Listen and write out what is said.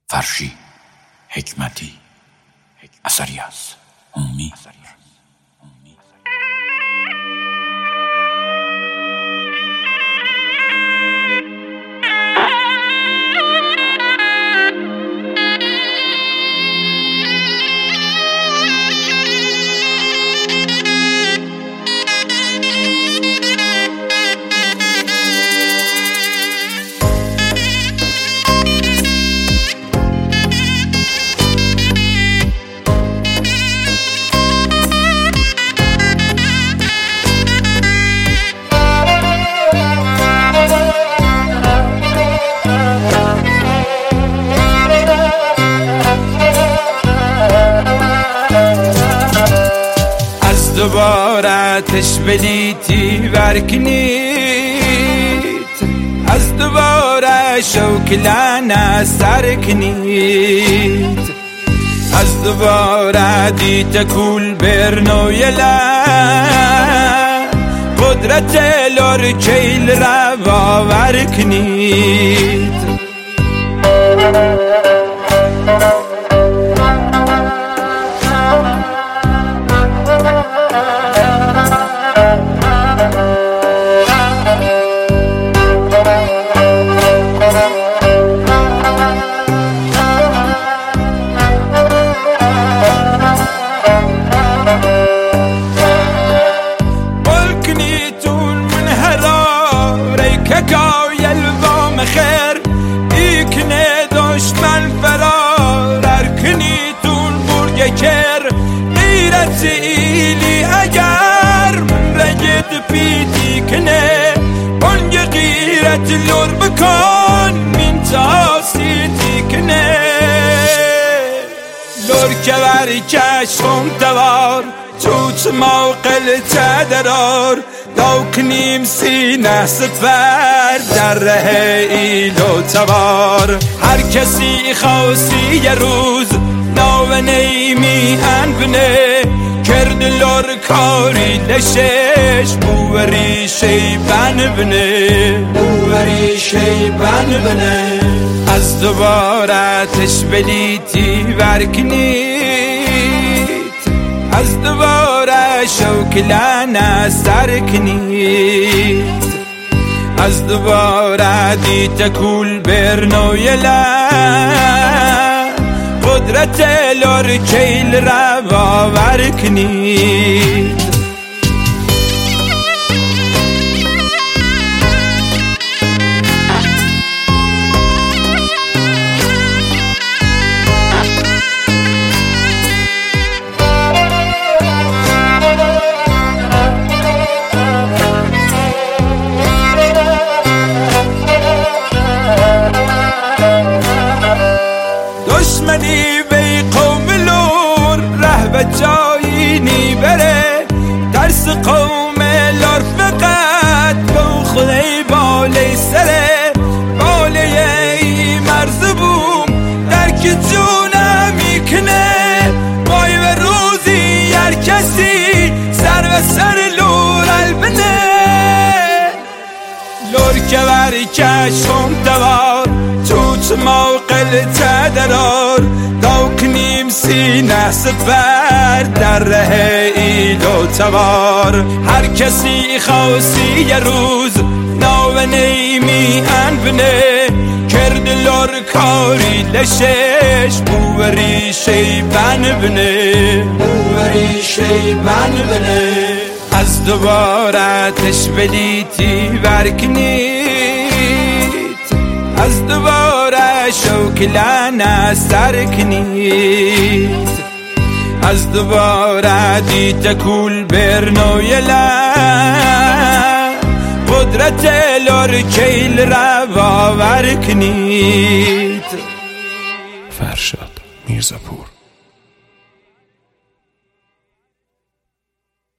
فرشی حکمتی اثری از هومی. دوباره آتش بلیتی ورکنید، از دوباره شوکلانه سر کنید، از دوباره دیت کول برنویلا قدرت لور کیل را باور کنید. ککای الوام خیر ایکنه دشمن فرار ارکنیتون برگ کر غیرت ایلی اگر من رگد پیدی کنه بانگ غیرت لور بکن من تاسیدی کنه لور که بر کشم دوار توت موقل تدرار داکنیم سینه سفر در ره ایلو تبار. هر کسی خواستی یه روز ناو نیمی انبنه کرد لور کاری لشش بوری شیبن بنه بوری شیبن بنه. از دوباره آتش بلیتی ورکنید، از دوباره شوکلانه سر کنید، از دوباره دیت کول برنویلا قدرت لور کیل را باور کنید. دشمنی بی قوم لور ره به جایی نی بره، درس قوم لور فقط با خدای بالی سره بالی ای مرز بوم در که جونه میکنه وای و روزی هر کسی سر و سر لور البنه لور که بر کشم دوار توت موقل تدرار داکنیم سینه سفر در ره ایلو تبار. هر کسی خواستی یه روز ناو نیمی انبنه کرد لور کاری لشش بوری شیبن بنه بوری شیبن بنه. از دوباره آتش بلیتی ورکنید، از دوباره شوکلانه سر کنید، از دوباره دیت کول برنویلا قدرت لور کیل را باور کنید. فرشاد میرزاپور.